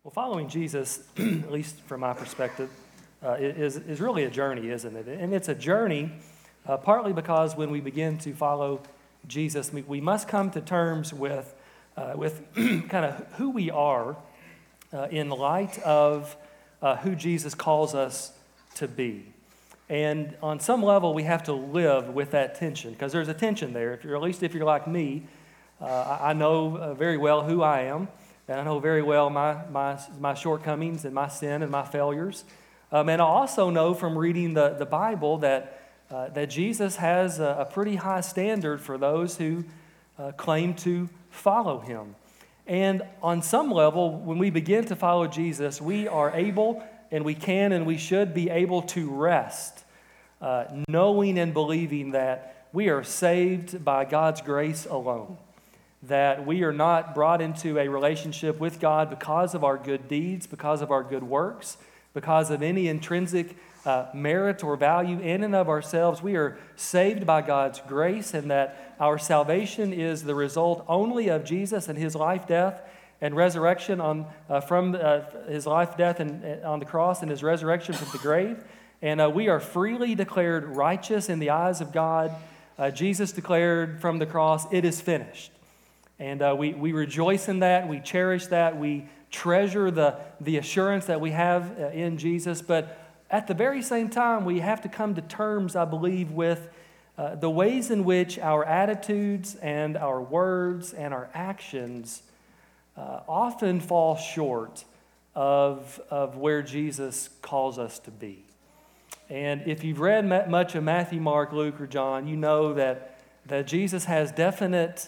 Well, following Jesus, at least from my perspective, is really a journey, isn't it? And it's a journey partly because when we begin to follow Jesus, we must come to terms with kind of who we are in light of who Jesus calls us to be. And on some level, we have to live with that tension because there's a tension there. At least if you're like me, I know very well who I am. And I know very well my shortcomings and my sin and my failures. And I also know from reading the Bible that Jesus has a pretty high standard for those who claim to follow him. And on some level, when we begin to follow Jesus, we are able and we can and we should be able to rest, knowing and believing that we are saved by God's grace alone. That we are not brought into a relationship with God because of our good deeds, because of our good works, because of any intrinsic merit or value in and of ourselves. We are saved by God's grace, and that our salvation is the result only of Jesus and his life, death, and resurrection from his life, death, and on the cross, and his resurrection from the grave. And we are freely declared righteous in the eyes of God. Jesus declared from the cross, "It is finished." And we rejoice in that, we cherish that, we treasure the assurance that we have in Jesus. But at the very same time, we have to come to terms, I believe, with the ways in which our attitudes and our words and our actions often fall short of where Jesus calls us to be. And if you've read much of Matthew, Mark, Luke, or John, you know that Jesus has definite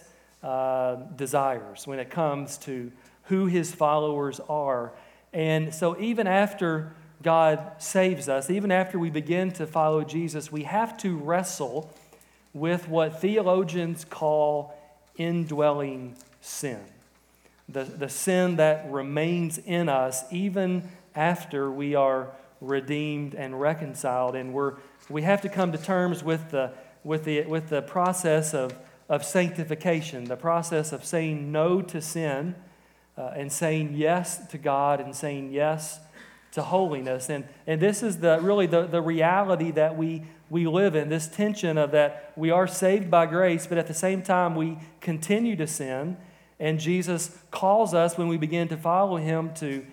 desires when it comes to who his followers are. And so even after God saves us, even after we begin to follow Jesus, we have to wrestle with what theologians call indwelling sin. The sin that remains in us even after we are redeemed and reconciled. And we have to come to terms with the process of sanctification, the process of saying no to sin and saying yes to God and saying yes to holiness. And this is really the reality that we live in, this tension of that we are saved by grace, but at the same time we continue to sin. And Jesus calls us when we begin to follow him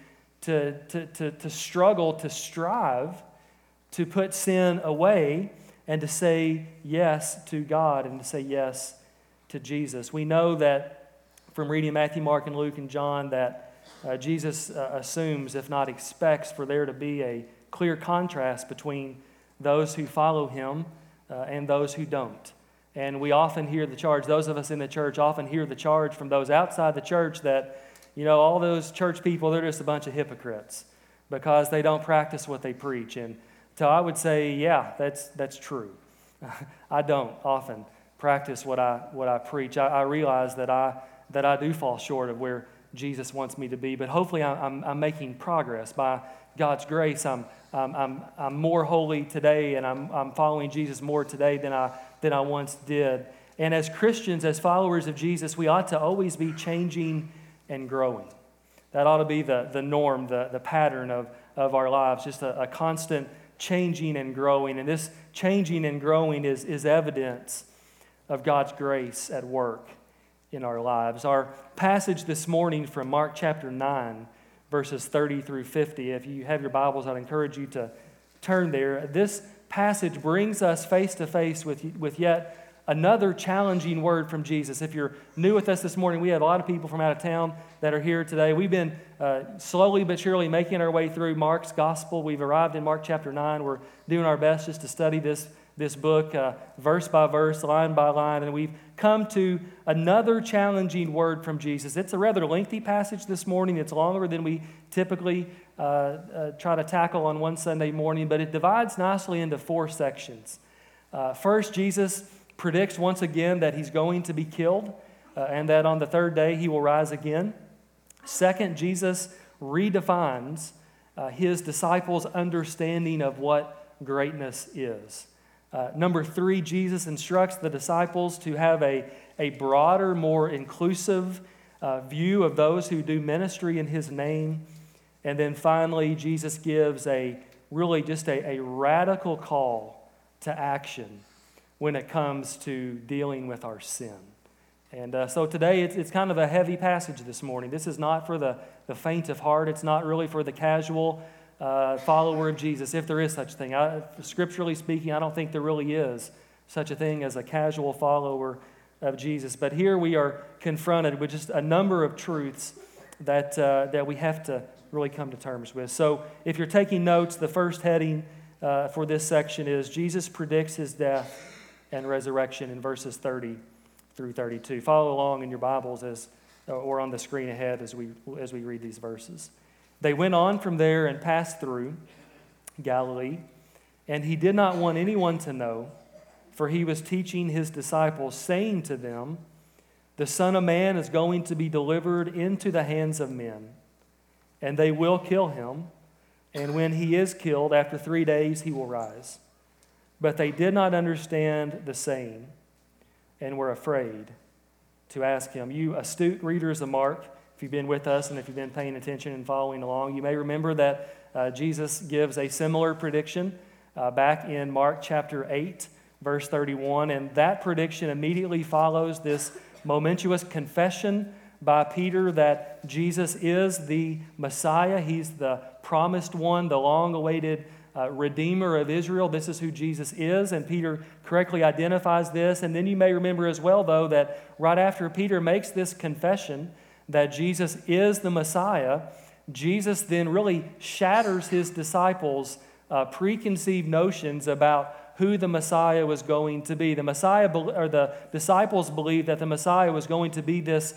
to struggle, to strive, to put sin away and to say yes to God and to say yes to Jesus. We know that from reading Matthew, Mark, and Luke, and John that Jesus assumes, if not expects, for there to be a clear contrast between those who follow him and those who don't. And we often hear the charge, those of us in the church often hear the charge from those outside the church that, all those church people, they're just a bunch of hypocrites because they don't practice what they preach. And so I would say, yeah, that's true. I don't often practice what I preach. I realize that I do fall short of where Jesus wants me to be, but hopefully I'm making progress by God's grace. I'm more holy today, and I'm following Jesus more today than I once did. And as Christians, as followers of Jesus, we ought to always be changing and growing. That ought to be the norm, the pattern of our lives, just a constant changing and growing. And this changing and growing is evidence of God's grace at work in our lives. Our passage this morning from Mark chapter 9, verses 30 through 50. If you have your Bibles, I'd encourage you to turn there. This passage brings us face to face with yet another challenging word from Jesus. If you're new with us this morning, we have a lot of people from out of town that are here today. We've been slowly but surely making our way through Mark's gospel. We've arrived in Mark chapter 9. We're doing our best just to study this book verse by verse, line by line, and we've come to another challenging word from Jesus. It's a rather lengthy passage this morning. It's longer than we typically try to tackle on one Sunday morning, but it divides nicely into four sections. First, Jesus predicts once again that he's going to be killed and that on the third day he will rise again. Second, Jesus redefines his disciples' understanding of what greatness is. Number three, Jesus instructs the disciples to have a broader, more inclusive view of those who do ministry in his name. And then finally, Jesus gives a radical call to action when it comes to dealing with our sin. And so today, it's kind of a heavy passage this morning. This is not for the faint of heart. It's not really for the casual follower of Jesus, if there is such a thing. Scripturally speaking, I don't think there really is such a thing as a casual follower of Jesus. But here we are confronted with just a number of truths that we have to really come to terms with. So if you're taking notes, the first heading for this section is Jesus predicts his death and resurrection in verses 30 through 32. Follow along in your Bibles or on the screen ahead as we read these verses. They went on from there and passed through Galilee, and he did not want anyone to know, for he was teaching his disciples, saying to them, "The Son of Man is going to be delivered into the hands of men, and they will kill him, and when he is killed, after 3 days he will rise." But they did not understand the saying, and were afraid to ask him. You astute readers of Mark, if you've been with us and if you've been paying attention and following along, you may remember that Jesus gives a similar prediction back in Mark chapter 8, verse 31, and that prediction immediately follows this momentous confession by Peter that Jesus is the Messiah. He's the promised one, the long-awaited Redeemer of Israel. This is who Jesus is, and Peter correctly identifies this. And then you may remember as well, though, that right after Peter makes this confession that Jesus is the Messiah, Jesus then really shatters his disciples' preconceived notions about who the Messiah was going to be. The disciples believed that the Messiah was going to be this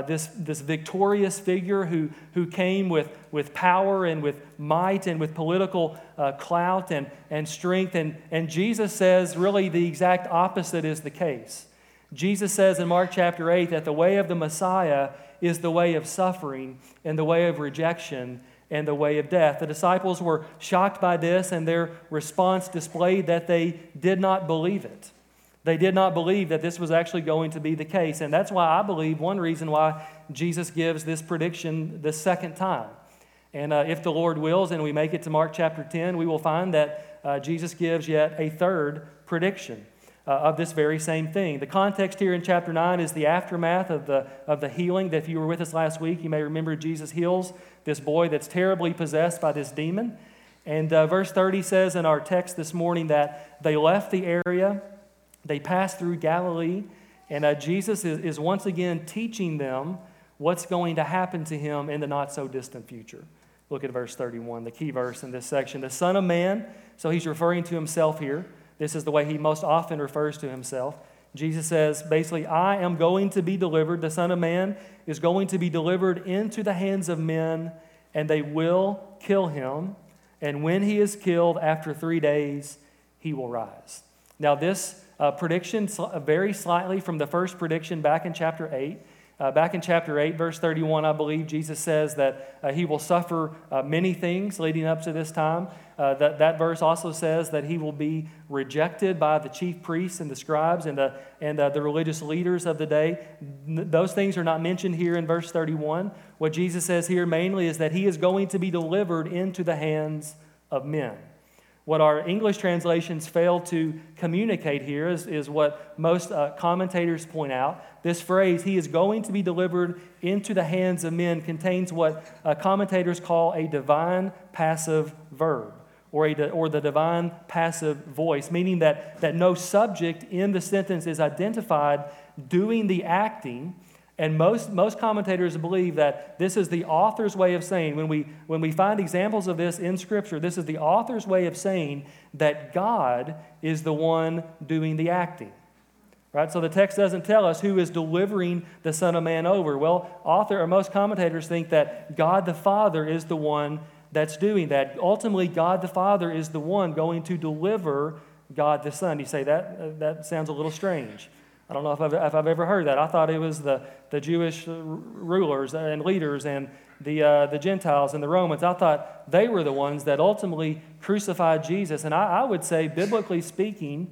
victorious figure who came with power and with might and with political clout and strength. And Jesus says really the exact opposite is the case. Jesus says in Mark chapter 8 that the way of the Messiah is the way of suffering and the way of rejection and the way of death. The disciples were shocked by this, and their response displayed that they did not believe it. They did not believe that this was actually going to be the case. And that's why I believe one reason why Jesus gives this prediction the second time. And if the Lord wills and we make it to Mark chapter 10, we will find that Jesus gives yet a third prediction of this very same thing. The context here in chapter 9 is the aftermath of the healing. That if you were with us last week, you may remember Jesus heals this boy that's terribly possessed by this demon. And verse 30 says in our text this morning that they left the area, they passed through Galilee, and Jesus is once again teaching them what's going to happen to him in the not-so-distant future. Look at verse 31, the key verse in this section. The Son of Man, so he's referring to himself here. This is the way he most often refers to himself. Jesus says, basically, I am going to be delivered. The Son of Man is going to be delivered into the hands of men, and they will kill him. And when he is killed, after 3 days, he will rise. Now, this prediction varies slightly from the first prediction back in chapter 8. Back in chapter 8, verse 31, I believe Jesus says that he will suffer many things leading up to this time. That verse also says that he will be rejected by the chief priests and the scribes and the religious leaders of the day. Those things are not mentioned here in verse 31. What Jesus says here mainly is that he is going to be delivered into the hands of men. What our English translations fail to communicate here is what most commentators point out. This phrase, he is going to be delivered into the hands of men, contains what commentators call a divine passive verb, or the divine passive voice, meaning that no subject in the sentence is identified doing the acting. And most commentators believe that this is the author's way of saying, when we find examples of this in Scripture, this is the author's way of saying that God is the one doing the acting. Right? So the text doesn't tell us who is delivering the Son of Man over. Well, most commentators think that God the Father is the one that's doing that. Ultimately, God the Father is the one going to deliver God the Son. You say that sounds a little strange. I don't know if I've ever heard that. I thought it was the Jewish rulers and leaders and the Gentiles and the Romans. I thought they were the ones that ultimately crucified Jesus. And I would say, biblically speaking,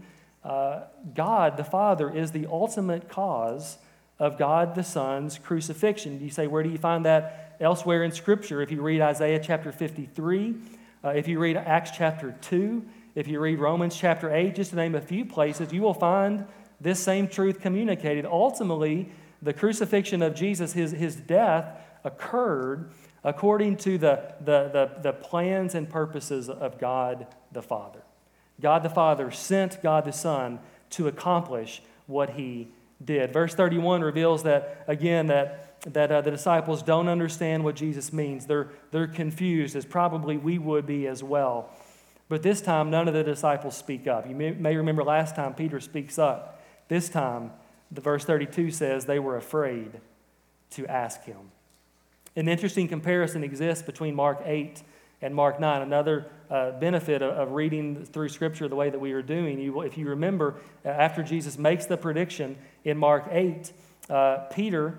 God the Father is the ultimate cause of God the Son's crucifixion. You say, where do you find that elsewhere in Scripture. If you read Isaiah chapter 53, if you read Acts chapter 2, if you read Romans chapter 8, just to name a few places, you will find this same truth communicated. Ultimately, the crucifixion of Jesus, his death, occurred according to the plans and purposes of God the Father. God the Father sent God the Son to accomplish what he did. Verse 31 reveals that, again, that the disciples don't understand what Jesus means. They're confused, as probably we would be as well. But this time, none of the disciples speak up. You may remember last time Peter speaks up. This time, the verse 32 says they were afraid to ask him. An interesting comparison exists between Mark 8 and Mark 9. Another benefit of reading through Scripture the way that we are doing. If you remember, after Jesus makes the prediction in Mark 8, Peter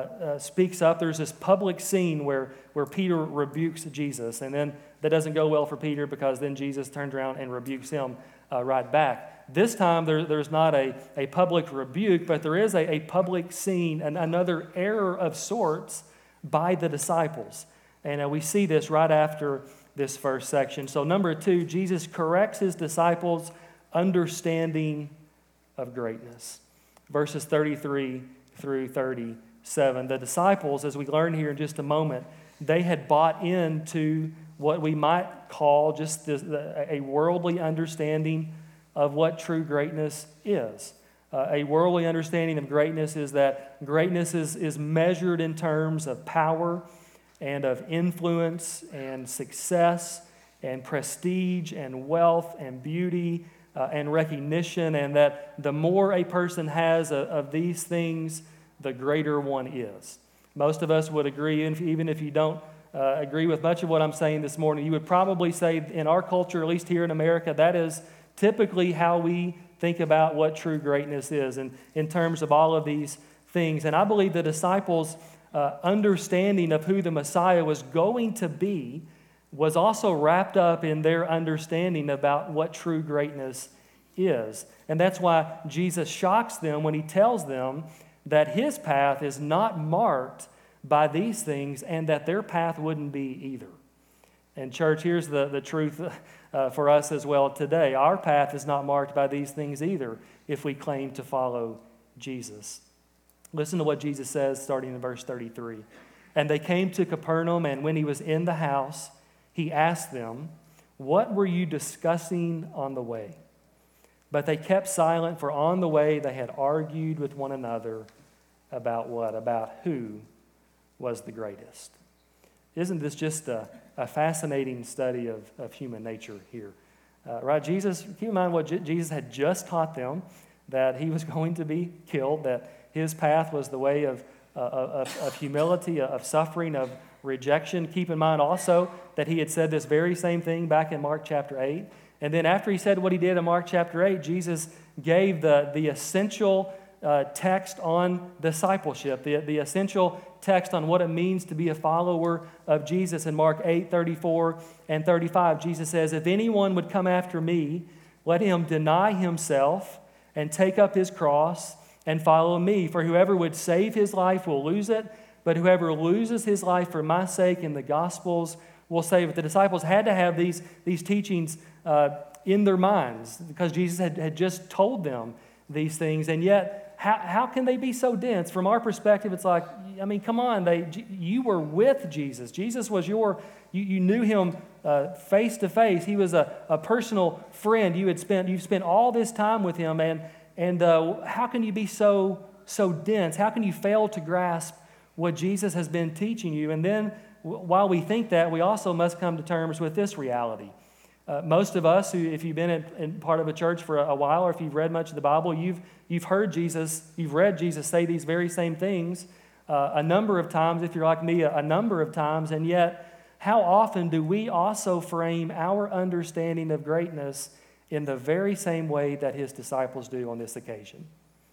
speaks up. There's this public scene where Peter rebukes Jesus. And then that doesn't go well for Peter because then Jesus turns around and rebukes him right back. This time there's not a public rebuke, but there is a public scene, and another error of sorts by the disciples. And we see this right after this first section. So number 2, Jesus corrects his disciples' understanding of greatness. Verses 33 through 37. The disciples, as we learn here in just a moment, they had bought into what we might call just a worldly understanding of what true greatness is. A worldly understanding of greatness is that greatness is measured in terms of power and of influence and success and prestige and wealth and beauty and recognition, and that the more a person has of these things, the greater one is. Most of us would agree, even if you don't agree with much of what I'm saying this morning, you would probably say in our culture, at least here in America, that is typically how we think about what true greatness is in terms of all of these things. And I believe the disciples' understanding of who the Messiah was going to be was also wrapped up in their understanding about what true greatness is. And that's why Jesus shocks them when he tells them that his path is not marked by these things and that their path wouldn't be either. And church, here's the truth for us as well today. Our path is not marked by these things either if we claim to follow Jesus. Listen to what Jesus says starting in verse 33. And they came to Capernaum, and when he was in the house, he asked them, "What were you discussing on the way?" But they kept silent, for on the way they had argued with one another about what? About who was the greatest. Isn't this just a fascinating study of human nature here? Right? Jesus, keep in mind what Jesus had just taught them, that he was going to be killed, that his path was the way of humility, of suffering, of rejection. Keep in mind also that he had said this very same thing back in Mark chapter 8. And then after he said what he did in Mark chapter 8, Jesus gave the essential text on discipleship, the essential text on what it means to be a follower of Jesus. In Mark 8, 34 and 35, Jesus says, "If anyone would come after me, let him deny himself and take up his cross and follow me. For whoever would save his life will lose it, but whoever loses his life for my sake in the Gospels will save it." The disciples had to have these teachings in their minds because Jesus had just told them these things. And yet, how can they be so dense? From our perspective, it's like, I mean, come on, you were with Jesus. Jesus was you knew him face to face. He was a personal friend. You've spent all this time with him, and how can you be so dense? How can you fail to grasp what Jesus has been teaching you? And then, while we think that, we also must come to terms with this reality. Most of us, if you've been in part of a church for a while, or if you've read much of the Bible, you've heard Jesus, you've read Jesus say these very same things a number of times. If you're like me, a number of times. And yet, how often do we also frame our understanding of greatness in the very same way that his disciples do on this occasion?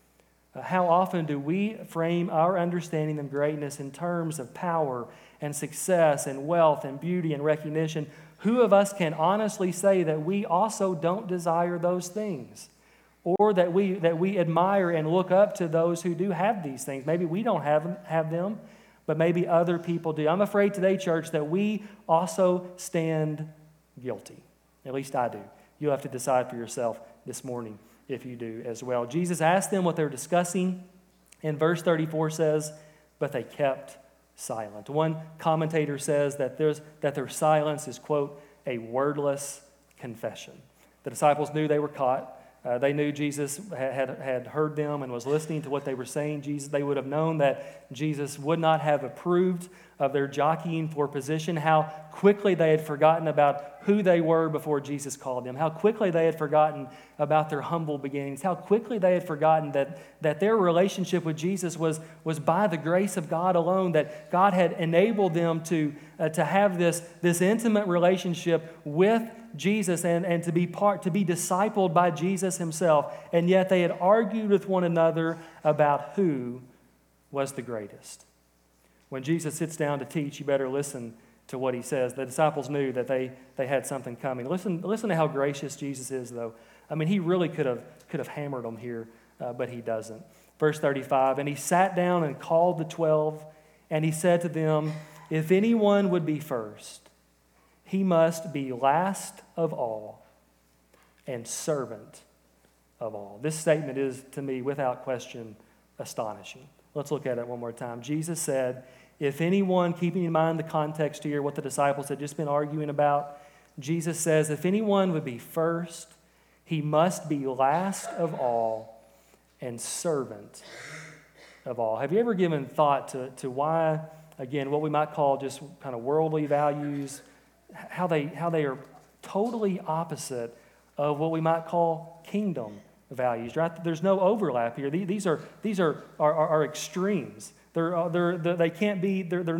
How often do we frame our understanding of greatness in terms of power and success and wealth and beauty and recognition? Who of us can honestly say that we also don't desire those things, or that we admire and look up to those who do have these things? Maybe we don't have them, but maybe other people do. I'm afraid today, church, that we also stand guilty. At least I do. You'll have to decide for yourself this morning if you do as well. Jesus asked them what they were discussing, and verse 34 says, but they kept silent. One commentator says that their silence is, quote, a wordless confession. The disciples knew they were caught. They knew Jesus had heard them and was listening to what they were saying. They would have known that Jesus would not have approved of their jockeying for position, how quickly they had forgotten about who they were before Jesus called them, how quickly they had forgotten about their humble beginnings, how quickly they had forgotten that their relationship with Jesus was by the grace of God alone, that God had enabled them to have this intimate relationship with Jesus and to be discipled by Jesus himself, and yet they had argued with one another about who was the greatest. When Jesus sits down to teach, you better listen to what he says. The disciples knew that they had something coming. Listen to how gracious Jesus is, though. I mean, he really could have hammered them here, but he doesn't. Verse 35, and he sat down and called the 12, and he said to them, if anyone would be first, he must be last of all and servant of all. This statement is, to me, without question, astonishing. Let's look at it one more time. Jesus said, if anyone, keeping in mind the context here, what the disciples had just been arguing about, Jesus says, if anyone would be first, he must be last of all and servant of all. Have you ever given thought to why, again, what we might call just kind of worldly values, how they are totally opposite of what we might call kingdom values, right? There's no overlap here. These are extremes. They can't be. They're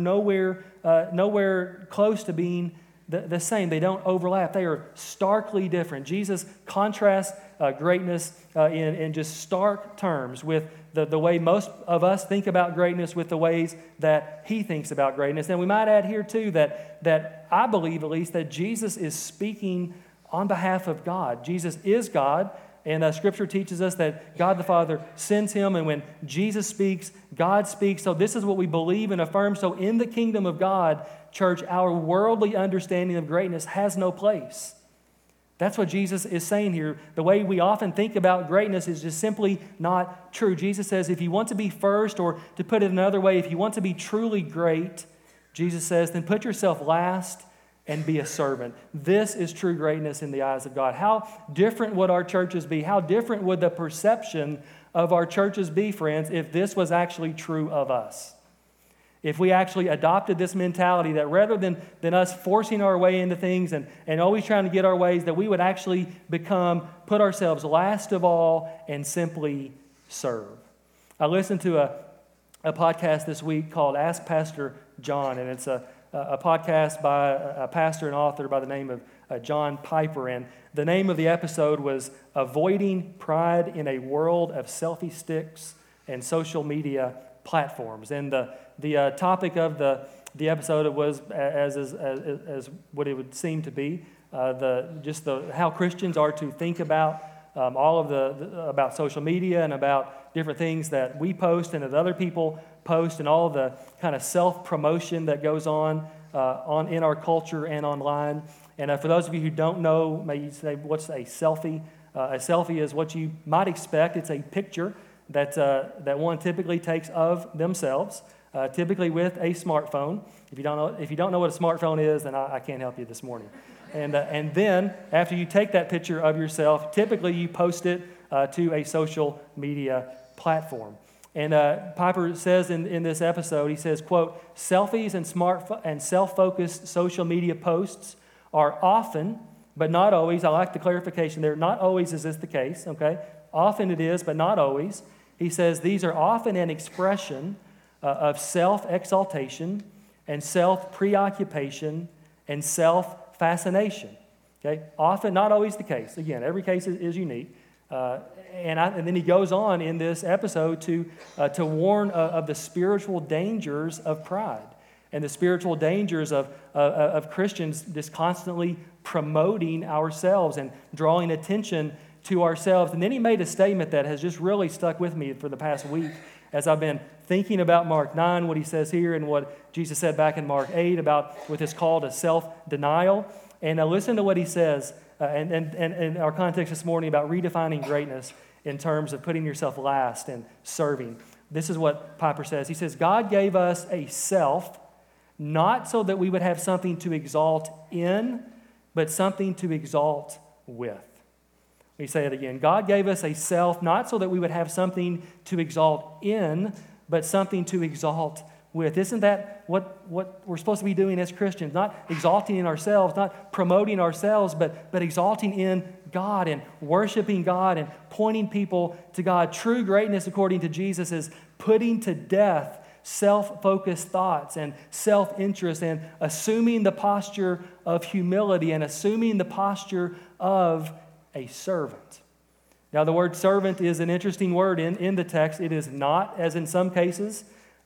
nowhere close to being the same. They don't overlap. They are starkly different. Jesus contrasts greatness in just stark terms with the way most of us think about greatness with the ways that he thinks about greatness. And we might add here too that I believe at least that Jesus is speaking on behalf of God. Jesus is God. And Scripture teaches us that God the Father sends him, and when Jesus speaks, God speaks. So this is what we believe and affirm. So in the kingdom of God, church, our worldly understanding of greatness has no place. That's what Jesus is saying here. The way we often think about greatness is just simply not true. Jesus says if you want to be first, or to put it another way, if you want to be truly great, Jesus says, then put yourself last and be a servant. This is true greatness in the eyes of God. How different would our churches be? How different would the perception of our churches be, friends, if this was actually true of us? If we actually adopted this mentality that rather than us forcing our way into things and always trying to get our ways, that we would actually put ourselves last of all and simply serve. I listened to a podcast this week called Ask Pastor John, and it's a podcast by a pastor and author by the name of John Piper. And the name of the episode was Avoiding Pride in a World of Selfie Sticks and Social Media Platforms. And the topic of the episode was, as what it would seem to be, how Christians are to think about all of about social media and about different things that we post and that other people post, and all the kind of self-promotion that goes on in our culture and online. And for those of you who don't know, may you say, what's a selfie? A selfie is what you might expect. It's a picture that one typically takes of themselves, typically with a smartphone. If you don't know what a smartphone is, then I can't help you this morning. And then after you take that picture of yourself, typically you post it to a social media platform. And Piper says in this episode, he says, quote, selfies and self-focused social media posts are often, but not always, I like the clarification there, not always is this the case, okay? Often it is, but not always. He says these are often an expression of self-exaltation and self-preoccupation and self-fascination, okay? Often, not always the case. Again, every case is unique. And then he goes on in this episode to warn of the spiritual dangers of pride and the spiritual dangers of Christians just constantly promoting ourselves and drawing attention to ourselves. And then he made a statement that has just really stuck with me for the past week. as I've been thinking about Mark 9, what he says here, and what Jesus said back in Mark 8 about with his call to self-denial. And listen to what he says and our context this morning about redefining greatness in terms of putting yourself last and serving. This is what Piper says. He says, God gave us a self, not so that we would have something to exalt in, but something to exalt with. Let me say it again. God gave us a self, not so that we would have something to exalt in, but something to exalt with. Isn't that what we're supposed to be doing as Christians? Not exalting in ourselves, not promoting ourselves, but exalting in God and worshiping God and pointing people to God. True greatness, according to Jesus, is putting to death self-focused thoughts and self-interest and assuming the posture of humility and assuming the posture of a servant. Now, the word servant is an interesting word in the text. It is not, as in some cases,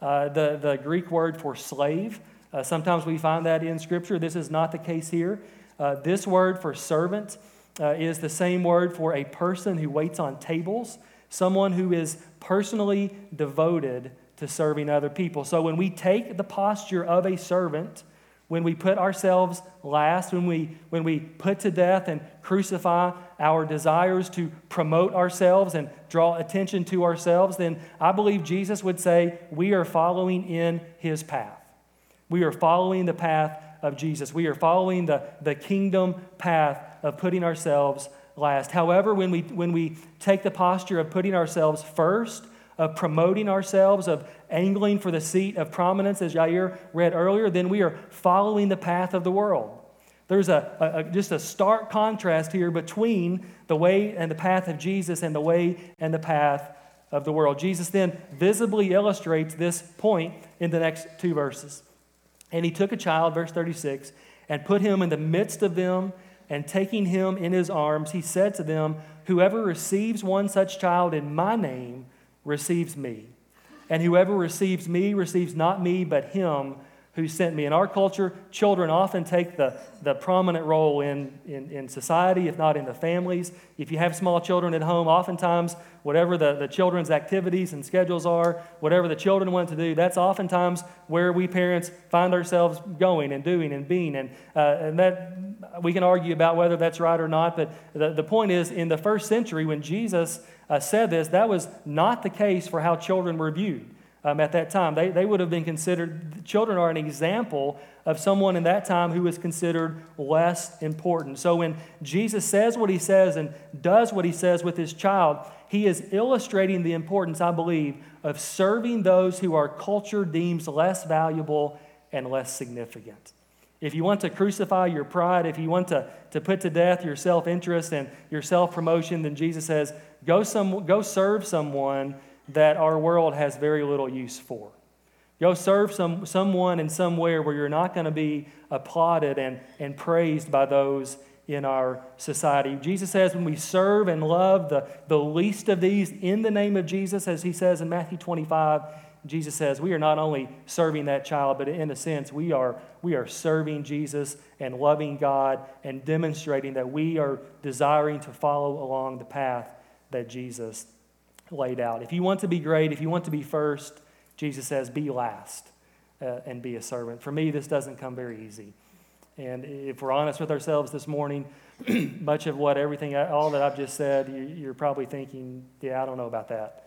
the Greek word for slave. Sometimes we find that in Scripture. This is not the case here. This word for servant is the same word for a person who waits on tables, someone who is personally devoted to serving other people. So when we take the posture of a servant, when we put ourselves last, when we put to death and crucify our desires to promote ourselves and draw attention to ourselves, then I believe Jesus would say we are following in his path. We are following the path of Jesus. We are following the kingdom path of putting ourselves last. However, when we take the posture of putting ourselves first, of promoting ourselves, of angling for the seat of prominence, as Jair read earlier, then we are following the path of the world. There's just a stark contrast here between the way and the path of Jesus and the way and the path of the world. Jesus then visibly illustrates this point in the next two verses. And he took a child, verse 36, and put him in the midst of them, and taking him in his arms, he said to them, whoever receives one such child in my name receives me. And whoever receives me receives not me, but him who sent me. In our culture, children often take the prominent role in society, if not in the families. If you have small children at home, oftentimes, whatever the children's activities and schedules are, whatever the children want to do, that's oftentimes where we parents find ourselves going and doing and being. And that we can argue about whether that's right or not, but the point is, in the first century, when Jesus said this, that was not the case for how children were viewed. At that time, they would have been considered, children are an example of someone in that time who was considered less important. So when Jesus says what he says and does what he says with his child, he is illustrating the importance, I believe, of serving those who our culture deems less valuable and less significant. If you want to crucify your pride, if you want to put to death your self-interest and your self-promotion, then Jesus says, go serve someone that our world has very little use for. Go serve someone in somewhere where you're not going to be applauded and praised by those in our society. Jesus says when we serve and love the least of these in the name of Jesus, as he says in Matthew 25, Jesus says we are not only serving that child, but in a sense we are serving Jesus and loving God and demonstrating that we are desiring to follow along the path that Jesus laid out. If you want to be great, if you want to be first, Jesus says, be last and be a servant. For me, this doesn't come very easy. And if we're honest with ourselves this morning, much of all that I've just said, you're probably thinking, yeah, I don't know about that.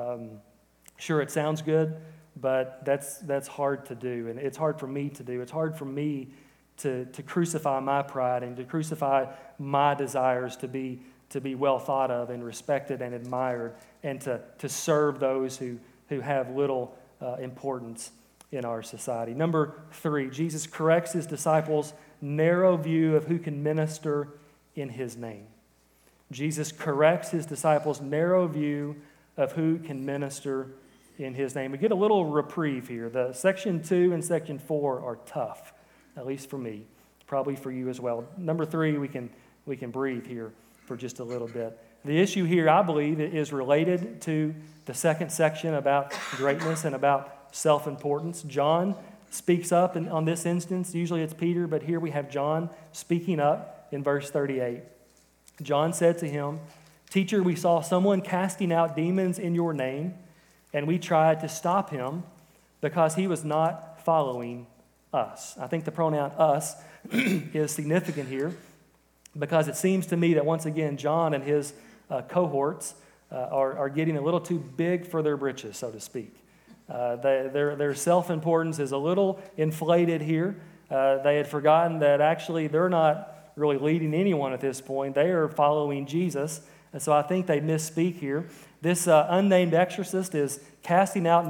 Sure, it sounds good, but that's hard to do. And it's hard for me to do. It's hard for me to crucify my pride and to crucify my desires to be well thought of and respected and admired, and to serve those who have little importance in our society. Number 3, Jesus corrects his disciples' narrow view of who can minister in his name. Jesus corrects his disciples' narrow view of who can minister in his name. We get a little reprieve here. The section 2 and section 4 are tough, at least for me, probably for you as well. Number 3, we can breathe here for just a little bit. The issue here, I believe, is related to the second section about greatness and about self-importance. John speaks up on this instance. Usually it's Peter, but here we have John speaking up in verse 38. John said to him, "Teacher, we saw someone casting out demons in your name, and we tried to stop him because he was not following us. I think the pronoun us is significant here because it seems to me that once again, John and his cohorts are getting a little too big for their britches, so to speak. Their self-importance is a little inflated here. They had forgotten that actually they're not really leading anyone at this point. They are following Jesus. And so I think they misspeak here. This unnamed exorcist is casting out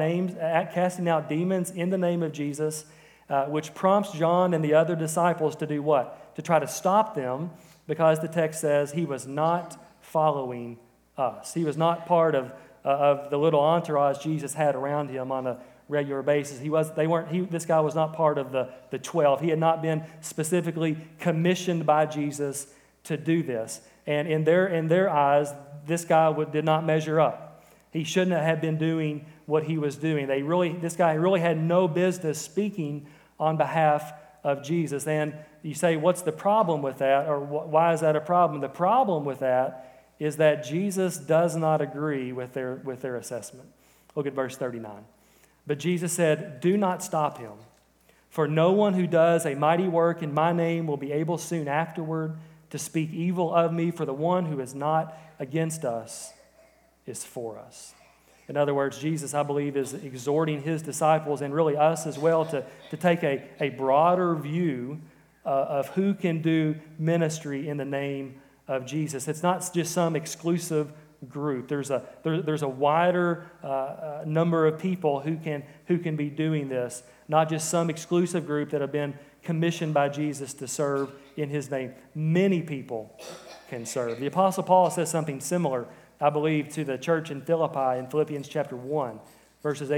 demons in the name of Jesus, which prompts John and the other disciples to do what? To try to stop them, because the text says he was not following us. He was not part of the little entourage Jesus had around him on a regular basis. This guy was not part of the 12. He had not been specifically commissioned by Jesus to do this. And in their eyes, this guy did not measure up. He shouldn't have been doing what he was doing. This guy really had no business speaking on behalf of Jesus. And you say, what's the problem with that? Or why is that a problem? The problem with that is that Jesus does not agree with their assessment. Look at verse 39. But Jesus said, "Do not stop him, for no one who does a mighty work in my name will be able soon afterward to speak evil of me, for the one who is not against us is for us." In other words, Jesus, I believe, is exhorting his disciples and really us as well to take a broader view of who can do ministry in the name of Jesus. It's not just some exclusive group. There's a wider number of people who can be doing this, not just some exclusive group that have been commissioned by Jesus to serve in his name. Many people can serve. The Apostle Paul says something similar, I believe, to the church in Philippi in Philippians chapter 1, verses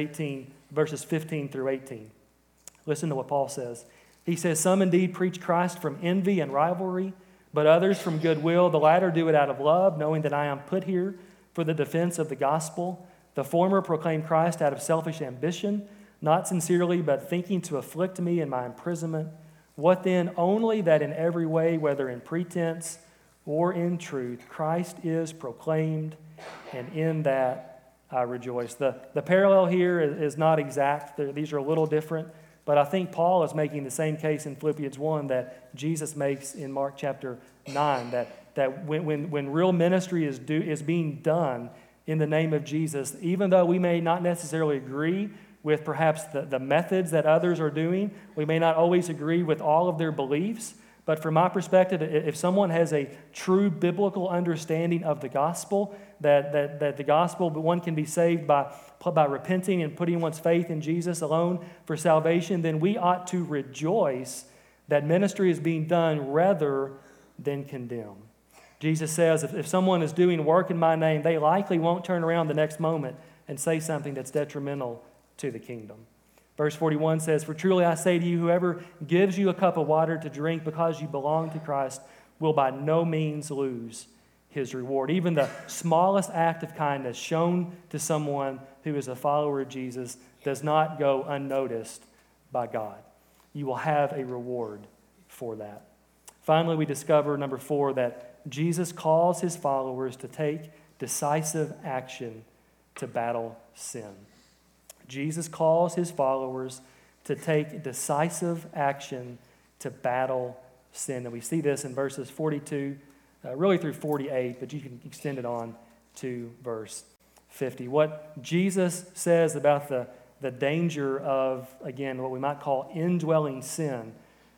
15 through 18. Listen to what Paul says. He says, "Some indeed preach Christ from envy and rivalry, but others from goodwill. The latter do it out of love, knowing that I am put here for the defense of the gospel. The former proclaim Christ out of selfish ambition, not sincerely, but thinking to afflict me in my imprisonment. What then? Only that in every way, whether in pretense or in truth, Christ is proclaimed, and in that I rejoice." The parallel here is not exact. These are a little different. But I think Paul is making the same case in Philippians 1 that Jesus makes in Mark chapter 9, that when real ministry is being done in the name of Jesus, even though we may not necessarily agree with perhaps the methods that others are doing, we may not always agree with all of their beliefs, but from my perspective, if someone has a true biblical understanding of the gospel, that the gospel, but one can be saved by repenting and putting one's faith in Jesus alone for salvation, then we ought to rejoice that ministry is being done rather than condemn. Jesus says, if someone is doing work in my name, they likely won't turn around the next moment and say something that's detrimental to the kingdom. Verse 41 says, "For truly I say to you, whoever gives you a cup of water to drink because you belong to Christ will by no means lose his reward." Even the smallest act of kindness shown to someone who is a follower of Jesus does not go unnoticed by God. You will have a reward for that. Finally, we discover, number 4, that Jesus calls his followers to take decisive action to battle sin. Jesus calls his followers to take decisive action to battle sin. And we see this in verses 42, really through 48, but you can extend it on to verse 50. What Jesus says about the danger of, again, what we might call indwelling sin,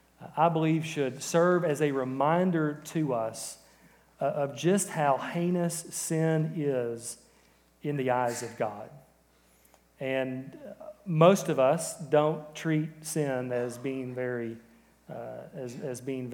I believe should serve as a reminder to us of just how heinous sin is in the eyes of God. And most of us don't treat sin as being as being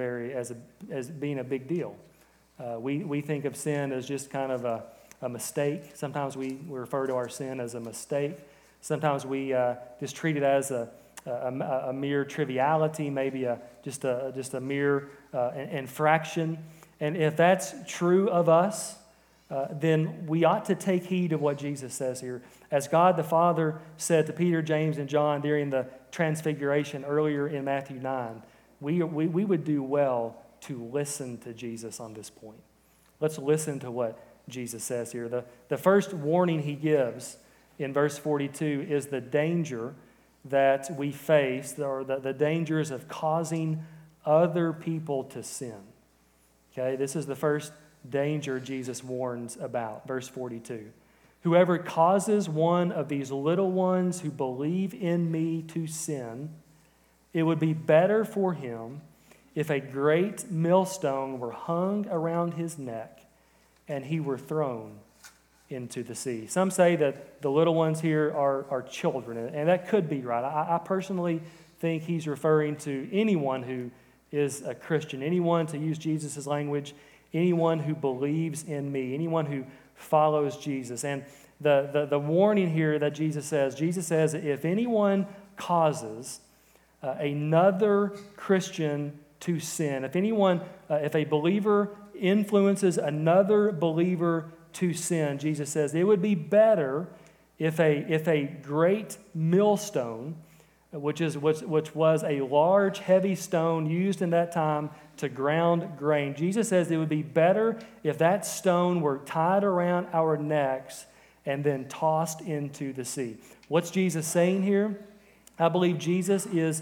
a big deal. We think of sin as just kind of a mistake. Sometimes we refer to our sin as a mistake. Sometimes we just treat it as a mere triviality, maybe just a mere infraction. And if that's true of us, then we ought to take heed of what Jesus says here. As God the Father said to Peter, James, and John during the transfiguration earlier in Matthew 9, we would do well to listen to Jesus on this point. Let's listen to what Jesus says here. The first warning he gives in verse 42 is the danger that we face, or the dangers of causing other people to sin. Okay, this is the first danger Jesus warns about, verse 42. Whoever causes one of these little ones who believe in me to sin, it would be better for him if a great millstone were hung around his neck and he were thrown into the sea. Some say that the little ones here are children, and that could be right. I personally think he's referring to anyone who is a Christian, anyone, to use Jesus' language, anyone who believes in me, anyone who follows Jesus. And the warning here that Jesus says, if anyone causes another Christian to sin, if a believer influences another believer to sin, Jesus says it would be better if a great millstone, which was a large, heavy stone used in that time to ground grain. Jesus says it would be better if that stone were tied around our necks and then tossed into the sea. What's Jesus saying here? I believe Jesus is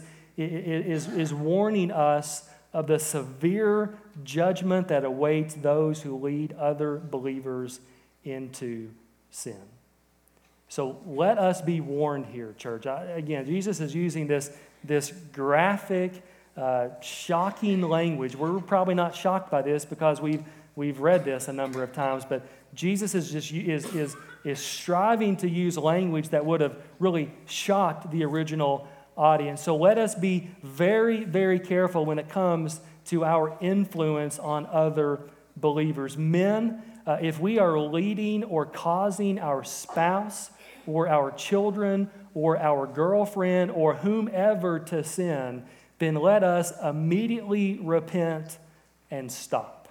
warning us of the severe judgment that awaits those who lead other believers into sin. So let us be warned here, church. Again, Jesus is using this graphic, shocking language. We're probably not shocked by this because we've read this a number of times, but Jesus is striving to use language that would have really shocked the original audience. So let us be very, very careful when it comes to our influence on other believers. Men, if we are leading or causing our spouse or our children or our girlfriend or whomever to sin, then let us immediately repent and stop.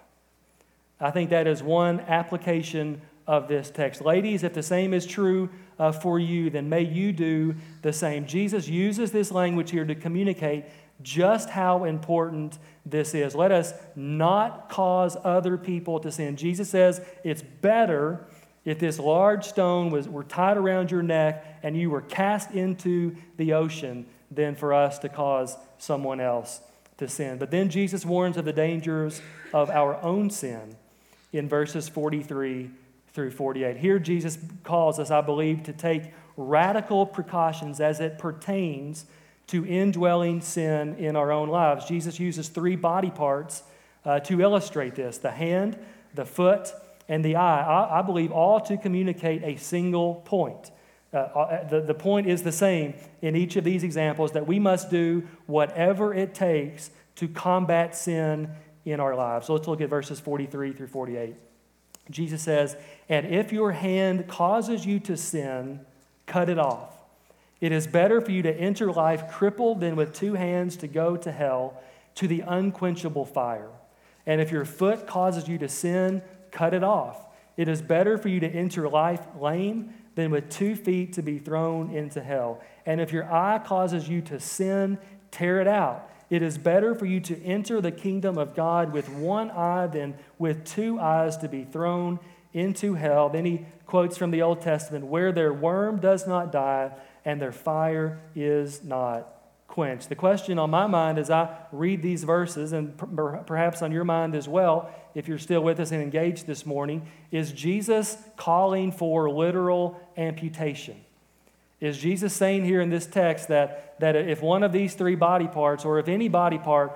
I think that is one application of this text. Ladies, if the same is true for you, then may you do the same. Jesus uses this language here to communicate just how important this is. Let us not cause other people to sin. Jesus says it's better if this large stone were tied around your neck and you were cast into the ocean than for us to cause someone else to sin. But then Jesus warns of the dangers of our own sin in verses 43 through 48. Here Jesus calls us, I believe, to take radical precautions as it pertains to indwelling sin in our own lives. Jesus uses 3 body parts to illustrate this: the hand, the foot, and the eye. I believe all to communicate a single point. The point is the same in each of these examples, that we must do whatever it takes to combat sin in our lives. So let's look at verses 43 through 48. Jesus says, "And if your hand causes you to sin, cut it off. It is better for you to enter life crippled than with 2 hands to go to hell, to the unquenchable fire. And if your foot causes you to sin, cut it off. It is better for you to enter life lame than with 2 feet to be thrown into hell. And if your eye causes you to sin, tear it out. It is better for you to enter the kingdom of God with 1 eye than with 2 eyes to be thrown into hell." Then he quotes from the Old Testament, "Where their worm does not die and their fire is not quenched." The question on my mind as I read these verses, and perhaps on your mind as well, if you're still with us and engaged this morning, is Jesus calling for literal amputation? Is Jesus saying here in this text that if one of these 3 body parts, or if any body part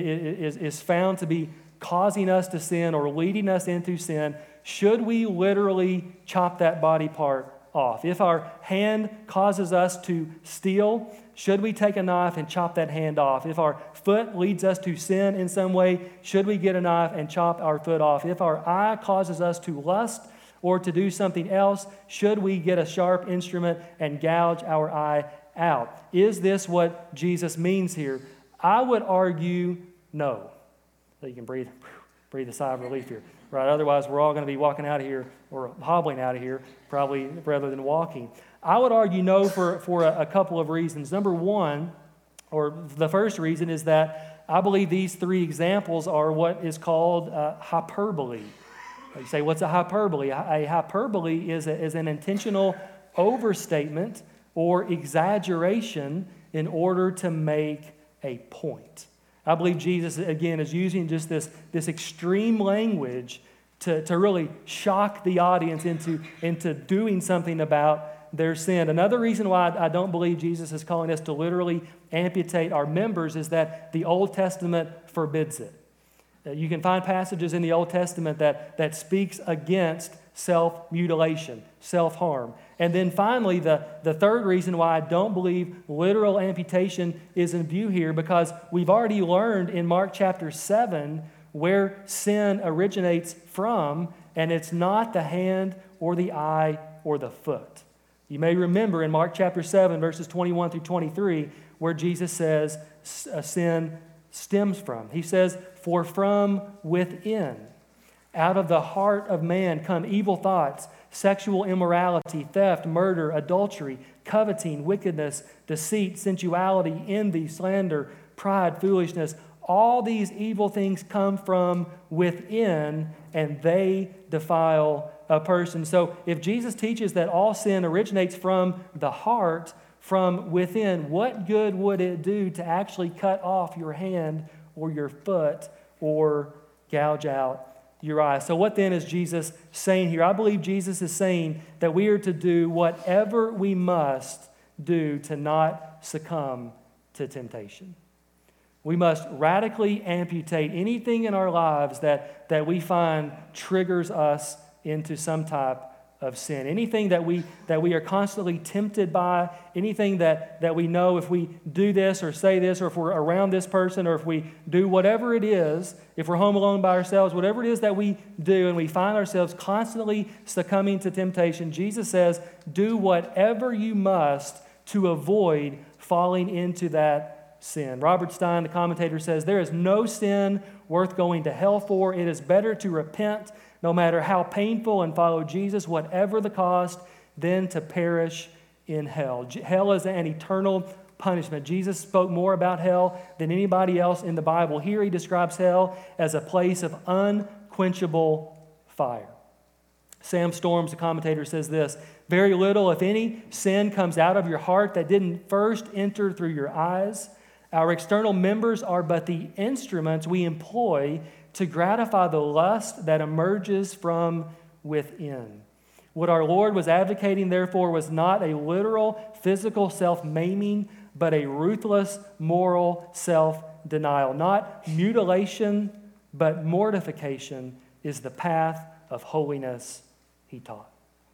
is found to be causing us to sin or leading us into sin, should we literally chop that body part off? If our hand causes us to steal, should we take a knife and chop that hand off? If our foot leads us to sin in some way, should we get a knife and chop our foot off? If our eye causes us to lust or to do something else, should we get a sharp instrument and gouge our eye out? Is this what Jesus means here? I would argue no. So you can breathe a sigh of relief here. Right? Otherwise, we're all going to be walking out of here or hobbling out of here, probably rather than walking. I would argue no for a couple of reasons. Number one, or the first reason, is that I believe these 3 examples are what is called hyperbole. You say, what's a hyperbole? A hyperbole is an intentional overstatement or exaggeration in order to make a point. I believe Jesus, again, is using just this extreme language to really shock the audience into doing something about their sin. Another reason why I don't believe Jesus is calling us to literally amputate our members is that the Old Testament forbids it. You can find passages in the Old Testament that speaks against self-mutilation, self-harm. And then finally, the third reason why I don't believe literal amputation is in view here, because we've already learned in Mark chapter 7 where sin originates from, and it's not the hand or the eye or the foot. You may remember in Mark chapter 7, verses 21 through 23, where Jesus says sin stems from. He says, "For from within, out of the heart of man come evil thoughts, sexual immorality, theft, murder, adultery, coveting, wickedness, deceit, sensuality, envy, slander, pride, foolishness. All these evil things come from within, and they defile a person." So if Jesus teaches that all sin originates from the heart, from within, what good would it do to actually cut off your hand or your foot or gouge out your eye? So what then is Jesus saying here? I believe Jesus is saying that we are to do whatever we must do to not succumb to temptation. We must radically amputate anything in our lives that we find triggers us into some type of sin. Anything that we are constantly tempted by, anything that we know if we do this or say this, or if we're around this person, or if we do whatever it is, if we're home alone by ourselves, whatever it is that we do and we find ourselves constantly succumbing to temptation, Jesus says, do whatever you must to avoid falling into that sin. Robert Stein, the commentator, says, "There is no sin worth going to hell for. It is better to repent, no matter how painful, and follow Jesus, whatever the cost, than to perish in hell." Hell is an eternal punishment. Jesus spoke more about hell than anybody else in the Bible. Here he describes hell as a place of unquenchable fire. Sam Storms, the commentator, says this: "Very little, if any, sin comes out of your heart that didn't first enter through your eyes. Our external members are but the instruments we employ to gratify the lust that emerges from within." What our Lord was advocating, therefore, was not a literal physical self-maiming, but a ruthless moral self-denial. Not mutilation, but mortification is the path of holiness, he taught.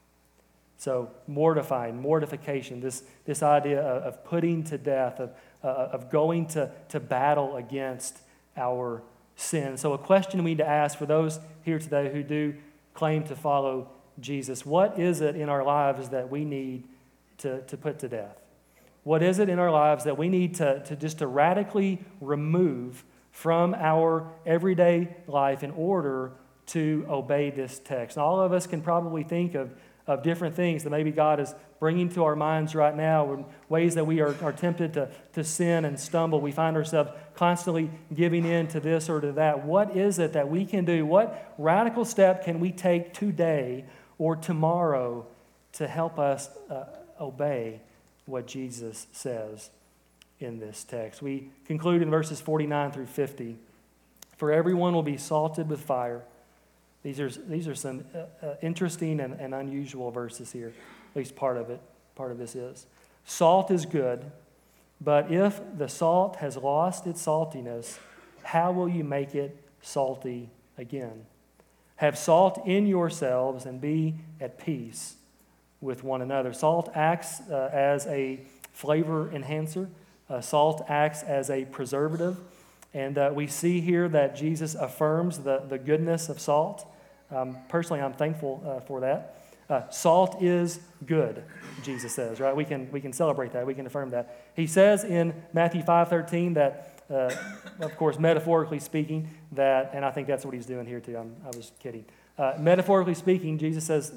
So mortification, this idea of putting to death, of going to battle against our sin. So a question we need to ask for those here today who do claim to follow Jesus: what is it in our lives that we need to put to death? What is it in our lives that we need to radically remove from our everyday life in order to obey this text? And all of us can probably think of different things that maybe God is bringing to our minds right now, in ways that we are tempted to sin and stumble. We find ourselves constantly giving in to this or to that. What is it that we can do? What radical step can we take today or tomorrow to help us obey what Jesus says in this text? We conclude in verses 49 through 50. "For everyone will be salted with fire." These are some interesting and unusual verses here. At least part of this is. "Salt is good, but if the salt has lost its saltiness, how will you make it salty again? Have salt in yourselves and be at peace with one another." Salt acts as a flavor enhancer. Salt acts as a preservative. And we see here that Jesus affirms the goodness of salt. Personally, I'm thankful for that. Salt is good, Jesus says, right? We can celebrate that. We can affirm that. He says in Matthew 5:13 that, of course, metaphorically speaking, that, and I think that's what he's doing here too. I was kidding. Metaphorically speaking, Jesus says,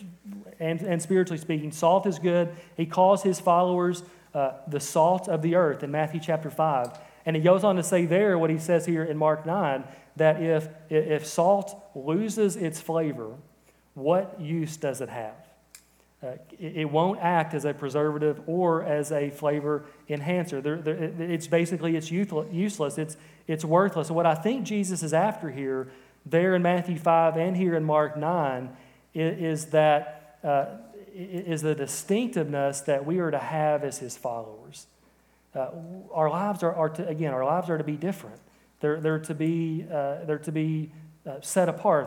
and spiritually speaking, salt is good. He calls his followers the salt of the earth in Matthew chapter 5. And he goes on to say there what he says here in Mark 9, that if salt loses its flavor, what use does it have? It won't act as a preservative or as a flavor enhancer. It's basically, it's useless. It's worthless. And what I think Jesus is after here, there in Matthew 5 and here in Mark 9, is the distinctiveness that we are to have as his followers. Our lives are to be different. They're to be set apart.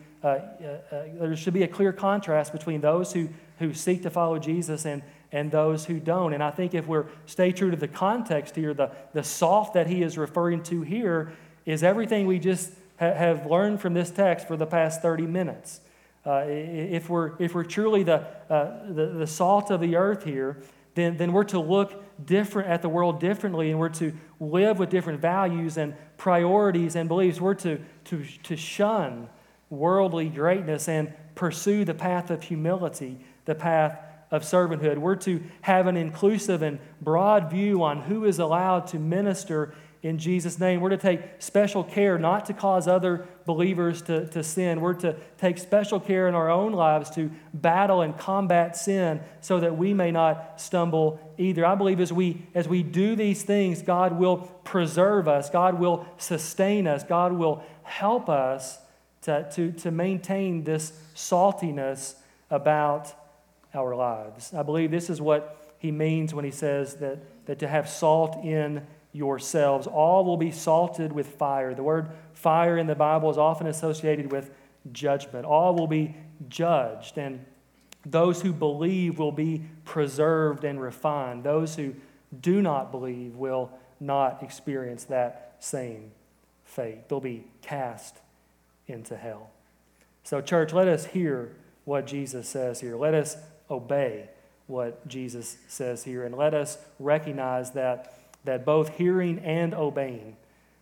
There should be a clear contrast between those who seek to follow Jesus and those who don't. And I think if we stay true to the context here, the salt that he is referring to here is everything we just have learned from this text for the past 30 minutes. If we're truly the salt of the earth here, then we're to look different at the world differently, and we're to live with different values and priorities and beliefs. We're to shun worldly greatness and pursue the path of humility, the path of servanthood. We're to have an inclusive and broad view on who is allowed to minister in Jesus' name. We're to take special care not to cause other believers to sin. We're to take special care in our own lives to battle and combat sin so that we may not stumble either. I believe as we do these things, God will preserve us. God will sustain us. God will help us to maintain this saltiness about our lives. I believe this is what he means when he says that to have salt in yourselves. All will be salted with fire. The word fire in the Bible is often associated with judgment. All will be judged, and those who believe will be preserved and refined. Those who do not believe will not experience that same fate. They'll be cast into hell. So, church, let us hear what Jesus says here. Let us obey what Jesus says here, and let us recognize that both hearing and obeying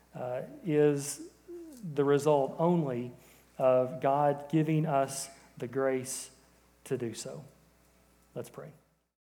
is the result only of God giving us the grace to do so. Let's pray.